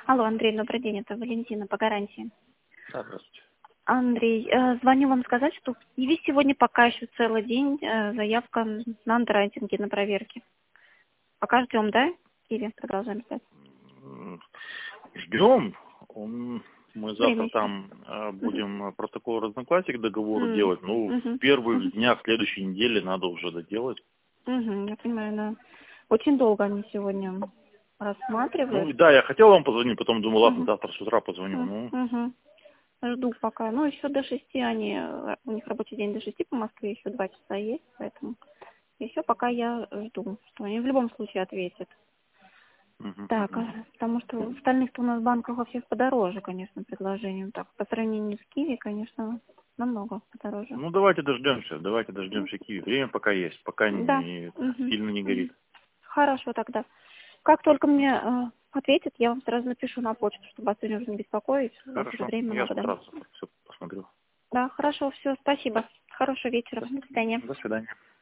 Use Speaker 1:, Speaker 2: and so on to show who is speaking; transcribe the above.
Speaker 1: Алло, Андрей, добрый день, это Валентина по гарантии.
Speaker 2: Да, здравствуйте.
Speaker 1: Андрей, звоню вам сказать, что в Киеве сегодня пока еще целый день заявка на андеррайтинге, на проверке. Пока ждем, да? В Киеве продолжаем ждать.
Speaker 2: Ждем. Мы
Speaker 1: Время
Speaker 2: завтра
Speaker 1: еще.
Speaker 2: там будем протокол разноклассник договора делать. Ну, в первых днях следующей недели надо уже доделать.
Speaker 1: Я понимаю, да. Очень долго они сегодня рассматривают.
Speaker 2: Ну, да, я хотел вам позвонить, потом думал, ладно, завтра с утра позвоню. Ну,
Speaker 1: Жду пока. Ну, еще до 6 они, у них рабочий день до 6 по Москве, еще 2 часа есть, поэтому еще пока я жду, что они в любом случае ответят. Так, потому что в остальных-то у нас банках во всех подороже, конечно, предложением. Так, по сравнению с Киви, конечно, намного подороже.
Speaker 2: ну, давайте дождемся Киви. Время пока есть, пока
Speaker 1: Да.
Speaker 2: сильно не горит.
Speaker 1: Хорошо тогда. Как только мне ответят, я вам сразу напишу на почту, чтобы вас сегодня уже не беспокоить. У вас уже
Speaker 2: Хорошо,
Speaker 1: время
Speaker 2: я
Speaker 1: много, да?
Speaker 2: сразу все посмотрю.
Speaker 1: Да, хорошо, все, спасибо. Хорошего вечера. До свидания.
Speaker 2: До свидания.